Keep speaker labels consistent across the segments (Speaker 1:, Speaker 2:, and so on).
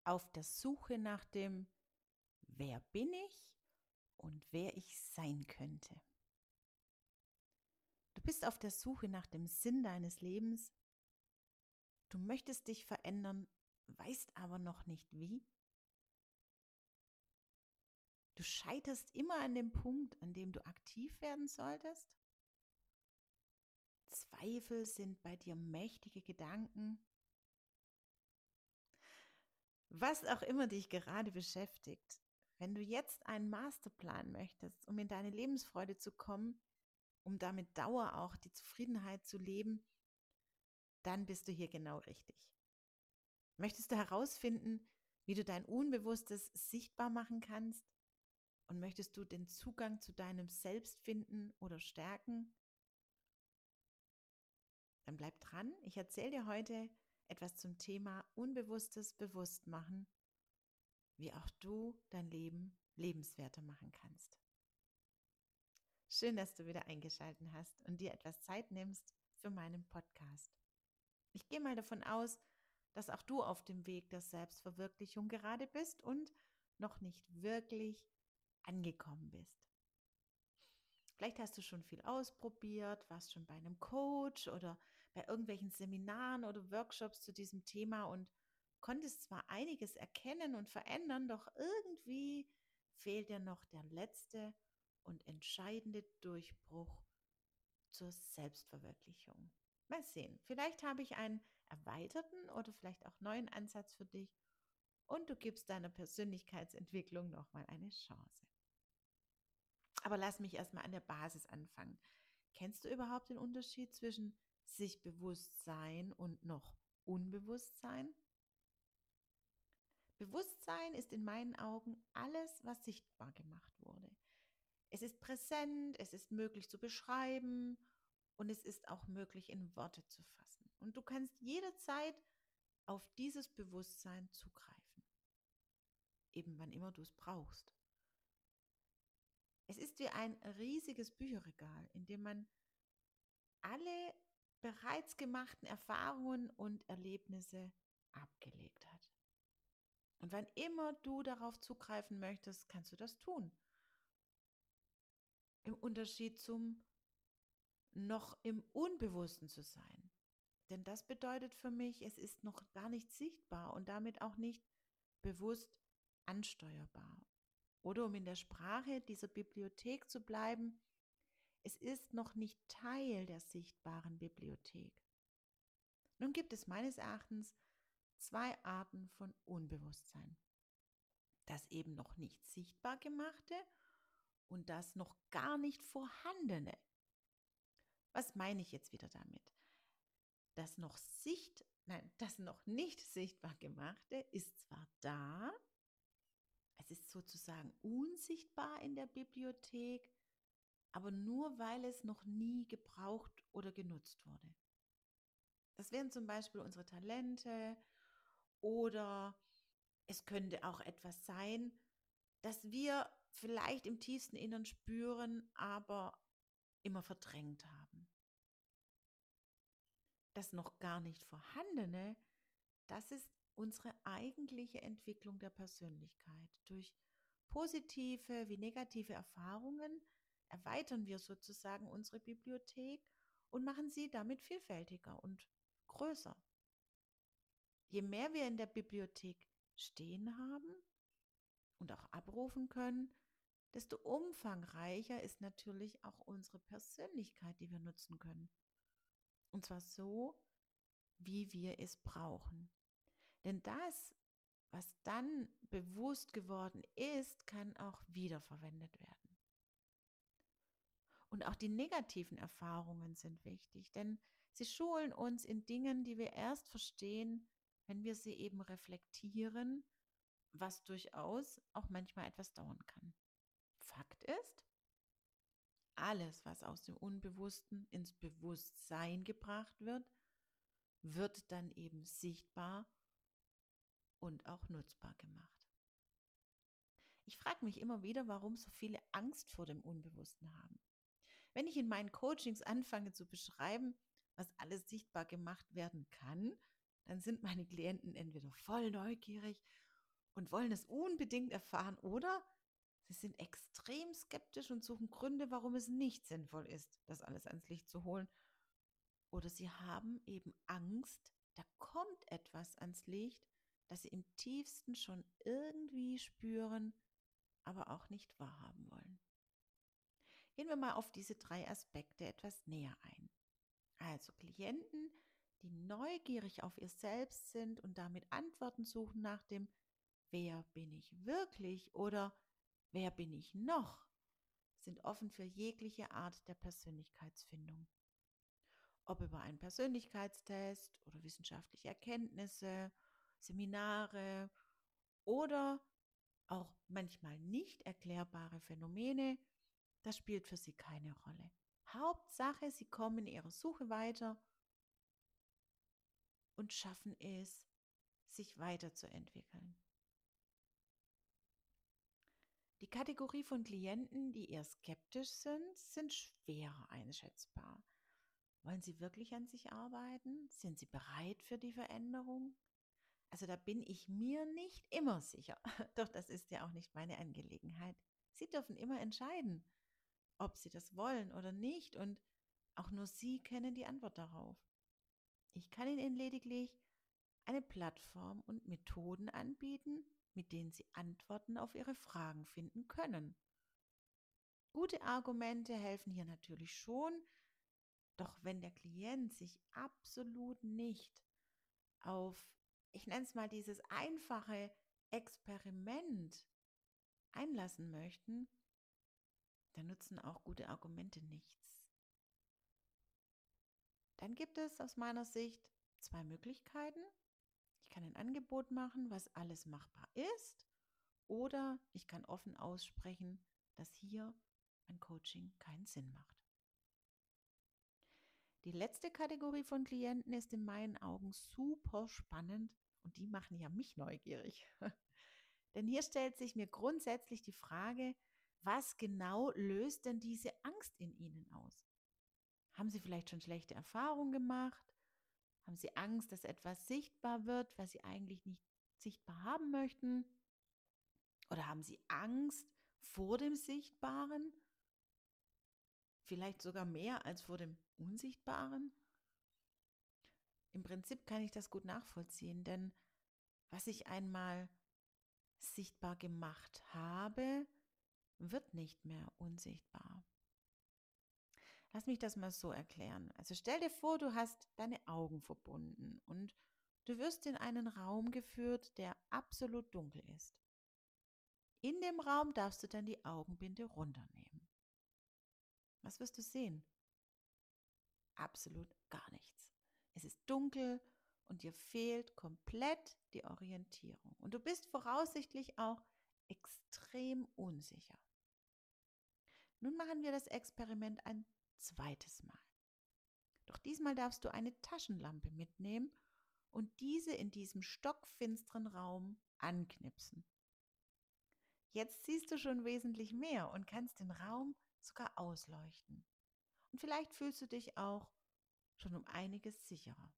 Speaker 1: auf der Suche nach dem Wer bin ich und wer ich sein könnte. Du bist auf der Suche nach dem Sinn deines Lebens. Du möchtest dich verändern, weißt aber noch nicht wie. Du scheiterst immer an dem Punkt, an dem du aktiv werden solltest. Zweifel sind bei dir mächtige Gedanken. Was auch immer dich gerade beschäftigt, wenn du jetzt einen Masterplan möchtest, um in deine Lebensfreude zu kommen, um damit Dauer auch die Zufriedenheit zu leben, dann bist du hier genau richtig. Möchtest du herausfinden, wie du dein Unbewusstes sichtbar machen kannst? Und möchtest du den Zugang zu deinem Selbst finden oder stärken? Dann bleib dran. Ich erzähle dir heute etwas zum Thema Unbewusstes bewusst machen, wie auch du dein Leben lebenswerter machen kannst. Schön, dass du wieder eingeschaltet hast und dir etwas Zeit nimmst für meinen Podcast. Ich gehe mal davon aus, dass auch du auf dem Weg der Selbstverwirklichung gerade bist und noch nicht wirklich angekommen bist. Vielleicht hast du schon viel ausprobiert, warst schon bei einem Coach oder bei irgendwelchen Seminaren oder Workshops zu diesem Thema und konntest zwar einiges erkennen und verändern, doch irgendwie fehlt dir noch der letzte und entscheidende Durchbruch zur Selbstverwirklichung. Mal sehen, vielleicht habe ich einen erweiterten oder vielleicht auch neuen Ansatz für dich und du gibst deiner Persönlichkeitsentwicklung nochmal eine Chance. Aber lass mich erstmal an der Basis anfangen. Kennst du überhaupt den Unterschied zwischen sich bewusst sein und noch Unbewusstsein? Bewusstsein ist in meinen Augen alles, was sichtbar gemacht wurde. Es ist präsent, es ist möglich zu beschreiben und es ist auch möglich in Worte zu fassen. Und du kannst jederzeit auf dieses Bewusstsein zugreifen, eben wann immer du es brauchst. Es ist wie ein riesiges Bücherregal, in dem man alle bereits gemachten Erfahrungen und Erlebnisse abgelegt hat. Und wann immer du darauf zugreifen möchtest, kannst du das tun. Im Unterschied zum noch im Unbewussten zu sein. Denn das bedeutet für mich, es ist noch gar nicht sichtbar und damit auch nicht bewusst ansteuerbar. Oder um in der Sprache dieser Bibliothek zu bleiben, es ist noch nicht Teil der sichtbaren Bibliothek. Nun gibt es meines Erachtens zwei Arten von Unbewusstsein. Das eben noch nicht sichtbar gemachte und das noch gar nicht vorhandene. Was meine ich jetzt wieder damit? Das noch nicht sichtbar gemachte ist zwar da, es ist sozusagen unsichtbar in der Bibliothek, aber nur weil es noch nie gebraucht oder genutzt wurde. Das wären zum Beispiel unsere Talente oder es könnte auch etwas sein, das wir vielleicht im tiefsten Innern spüren, aber immer verdrängt haben. Das noch gar nicht vorhandene, das ist unsere eigentliche Entwicklung der Persönlichkeit. Durch positive wie negative Erfahrungen erweitern wir sozusagen unsere Bibliothek und machen sie damit vielfältiger und größer. Je mehr wir in der Bibliothek stehen haben und auch abrufen können, desto umfangreicher ist natürlich auch unsere Persönlichkeit, die wir nutzen können. Und zwar so, wie wir es brauchen. Denn das, was dann bewusst geworden ist, kann auch wiederverwendet werden. Und auch die negativen Erfahrungen sind wichtig, denn sie schulen uns in Dingen, die wir erst verstehen, wenn wir sie eben reflektieren, was durchaus auch manchmal etwas dauern kann. Fakt ist, alles, was aus dem Unbewussten ins Bewusstsein gebracht wird, wird dann eben sichtbar und auch nutzbar gemacht. Ich frage mich immer wieder, warum so viele Angst vor dem Unbewussten haben. Wenn ich in meinen Coachings anfange zu beschreiben, was alles sichtbar gemacht werden kann, dann sind meine Klienten entweder voll neugierig und wollen es unbedingt erfahren, oder sie sind extrem skeptisch und suchen Gründe, warum es nicht sinnvoll ist, das alles ans Licht zu holen. Oder sie haben eben Angst, da kommt etwas ans Licht, das sie im tiefsten schon irgendwie spüren, aber auch nicht wahrhaben wollen. Gehen wir mal auf diese 3 Aspekte etwas näher ein. Also Klienten, die neugierig auf ihr Selbst sind und damit Antworten suchen nach dem Wer bin ich wirklich oder wer bin ich noch, sind offen für jegliche Art der Persönlichkeitsfindung. Ob über einen Persönlichkeitstest oder wissenschaftliche Erkenntnisse, Seminare oder auch manchmal nicht erklärbare Phänomene, das spielt für sie keine Rolle. Hauptsache, sie kommen in ihrer Suche weiter und schaffen es, sich weiterzuentwickeln. Die Kategorie von Klienten, die eher skeptisch sind schwerer einschätzbar. Wollen sie wirklich an sich arbeiten? Sind sie bereit für die Veränderung? Also da bin ich mir nicht immer sicher. Doch das ist ja auch nicht meine Angelegenheit. Sie dürfen immer entscheiden, ob sie das wollen oder nicht. Und auch nur sie kennen die Antwort darauf. Ich kann Ihnen lediglich eine Plattform und Methoden anbieten, mit denen Sie Antworten auf Ihre Fragen finden können. Gute Argumente helfen hier natürlich schon, doch wenn der Klient sich absolut nicht auf, ich nenne es mal dieses einfache Experiment einlassen möchten, dann nutzen auch gute Argumente nichts. Dann gibt es aus meiner Sicht 2 Möglichkeiten. Ich kann ein Angebot machen, was alles machbar ist, oder ich kann offen aussprechen, dass hier ein Coaching keinen Sinn macht. Die letzte Kategorie von Klienten ist in meinen Augen super spannend und die machen ja mich neugierig. Denn hier stellt sich mir grundsätzlich die Frage, was genau löst denn diese Angst in Ihnen aus? Haben Sie vielleicht schon schlechte Erfahrungen gemacht? Haben Sie Angst, dass etwas sichtbar wird, was Sie eigentlich nicht sichtbar haben möchten? Oder haben Sie Angst vor dem Sichtbaren? Vielleicht sogar mehr als vor dem Unsichtbaren? Im Prinzip kann ich das gut nachvollziehen, denn was ich einmal sichtbar gemacht habe, wird nicht mehr unsichtbar. Lass mich das mal so erklären. Also stell dir vor, du hast deine Augen verbunden und du wirst in einen Raum geführt, der absolut dunkel ist. In dem Raum darfst du dann die Augenbinde runternehmen. Was wirst du sehen? Absolut gar nichts. Es ist dunkel und dir fehlt komplett die Orientierung. Und du bist voraussichtlich auch extrem unsicher. Nun machen wir das Experiment ein zweites Mal. Doch diesmal darfst du eine Taschenlampe mitnehmen und diese in diesem stockfinsteren Raum anknipsen. Jetzt siehst du schon wesentlich mehr und kannst den Raum sogar ausleuchten. Und vielleicht fühlst du dich auch schon um einiges sicherer.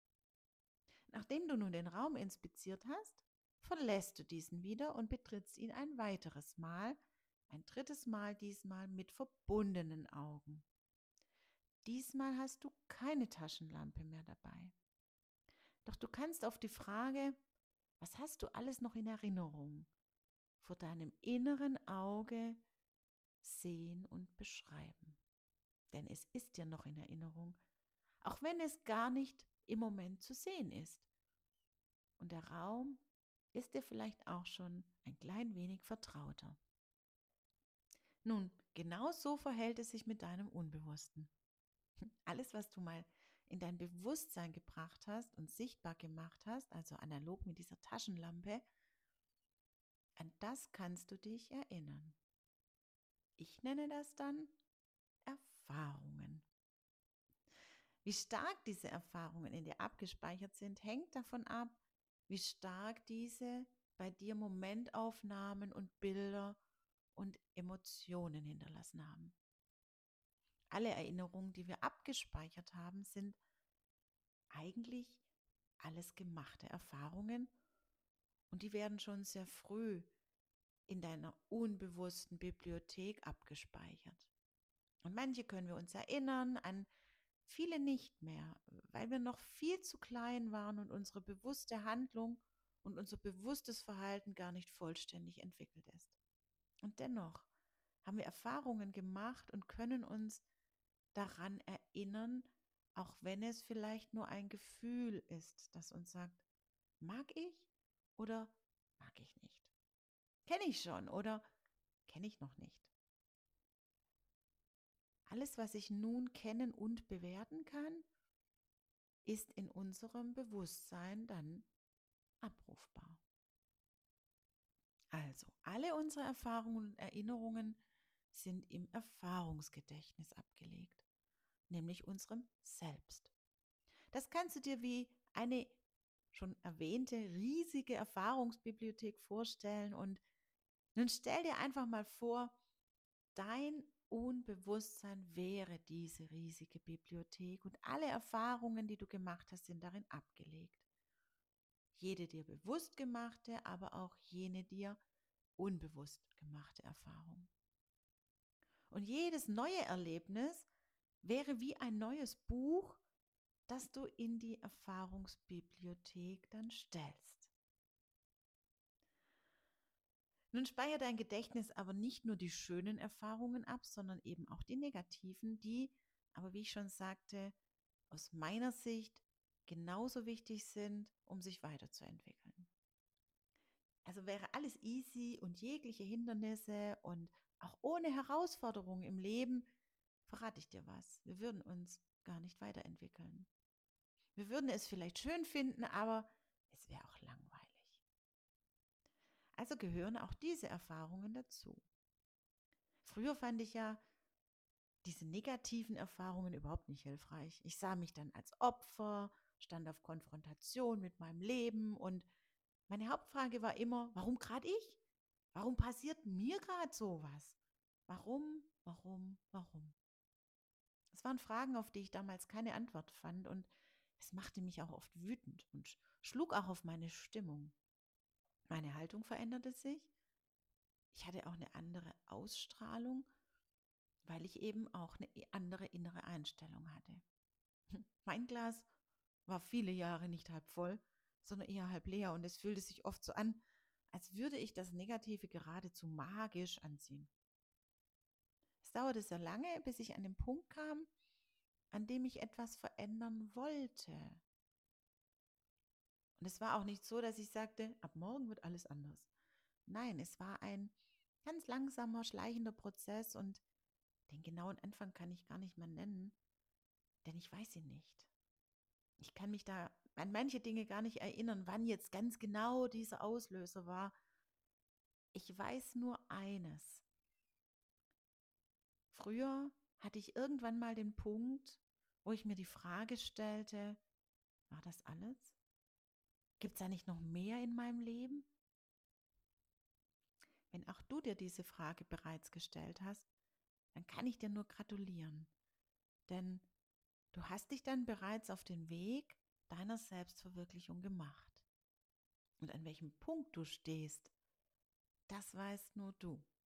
Speaker 1: Nachdem du nun den Raum inspiziert hast, verlässt du diesen wieder und betrittst ihn ein weiteres Mal, ein drittes Mal diesmal mit verbundenen Augen. Diesmal hast du keine Taschenlampe mehr dabei. Doch du kannst auf die Frage, was hast du alles noch in Erinnerung, vor deinem inneren Auge sehen und beschreiben. Denn es ist dir noch in Erinnerung, auch wenn es gar nicht im Moment zu sehen ist. Und der Raum ist dir vielleicht auch schon ein klein wenig vertrauter. Nun, genau so verhält es sich mit deinem Unbewussten. Alles, was du mal in dein Bewusstsein gebracht hast und sichtbar gemacht hast, also analog mit dieser Taschenlampe, an das kannst du dich erinnern. Ich nenne das dann Erfahrungen. Wie stark diese Erfahrungen in dir abgespeichert sind, hängt davon ab, wie stark diese bei dir Momentaufnahmen und Bilder und Emotionen hinterlassen haben. Alle Erinnerungen, die wir abgespeichert haben, sind eigentlich alles gemachte Erfahrungen Und die werden schon sehr früh in deiner unbewussten Bibliothek abgespeichert. Und manche können wir uns erinnern, an viele nicht mehr, weil wir noch viel zu klein waren und unsere bewusste Handlung und unser bewusstes Verhalten gar nicht vollständig entwickelt ist. Und dennoch haben wir Erfahrungen gemacht und können uns daran erinnern, auch wenn es vielleicht nur ein Gefühl ist, das uns sagt, mag ich oder mag ich nicht? Kenne ich schon oder kenne ich noch nicht? Alles, was ich nun kennen und bewerten kann, ist in unserem Bewusstsein dann abrufbar. Also, alle unsere Erfahrungen und Erinnerungen sind im Erfahrungsgedächtnis abgelegt, nämlich unserem Selbst. Das kannst du dir wie eine schon erwähnte riesige Erfahrungsbibliothek vorstellen und nun stell dir einfach mal vor, dein Unbewusstsein wäre diese riesige Bibliothek und alle Erfahrungen, die du gemacht hast, sind darin abgelegt. Jede dir bewusst gemachte, aber auch jene dir unbewusst gemachte Erfahrung. Und jedes neue Erlebnis wäre wie ein neues Buch, das du in die Erfahrungsbibliothek dann stellst. Nun speichert dein Gedächtnis aber nicht nur die schönen Erfahrungen ab, sondern eben auch die negativen, die, aber wie ich schon sagte, aus meiner Sicht genauso wichtig sind, um sich weiterzuentwickeln. Also wäre alles easy und jegliche Hindernisse und auch ohne Herausforderungen im Leben, verrate ich dir was, wir würden uns gar nicht weiterentwickeln. Wir würden es vielleicht schön finden, aber es wäre auch langweilig. Also gehören auch diese Erfahrungen dazu. Früher fand ich ja diese negativen Erfahrungen überhaupt nicht hilfreich. Ich sah mich dann als Opfer, stand auf Konfrontation mit meinem Leben und meine Hauptfrage war immer, warum gerade ich? Warum passiert mir gerade sowas? Warum, warum, warum? Das waren Fragen, auf die ich damals keine Antwort fand und es machte mich auch oft wütend und schlug auch auf meine Stimmung. Meine Haltung veränderte sich. Ich hatte auch eine andere Ausstrahlung, weil ich eben auch eine andere innere Einstellung hatte. Mein Glas war viele Jahre nicht halb voll, sondern eher halb leer und es fühlte sich oft so an, als würde ich das Negative geradezu magisch anziehen. Es dauerte sehr lange, bis ich an den Punkt kam, an dem ich etwas verändern wollte. Und es war auch nicht so, dass ich sagte, ab morgen wird alles anders. Nein, es war ein ganz langsamer, schleichender Prozess und den genauen Anfang kann ich gar nicht mehr nennen, denn ich weiß ihn nicht. Ich kann mich da an manche Dinge gar nicht erinnern, wann jetzt ganz genau dieser Auslöser war. Ich weiß nur eines. Früher hatte ich irgendwann mal den Punkt, wo ich mir die Frage stellte, war das alles? Gibt es da nicht noch mehr in meinem Leben? Wenn auch du dir diese Frage bereits gestellt hast, dann kann ich dir nur gratulieren, denn du hast dich dann bereits auf den Weg deiner Selbstverwirklichung gemacht. Und an welchem Punkt du stehst, das weißt nur du.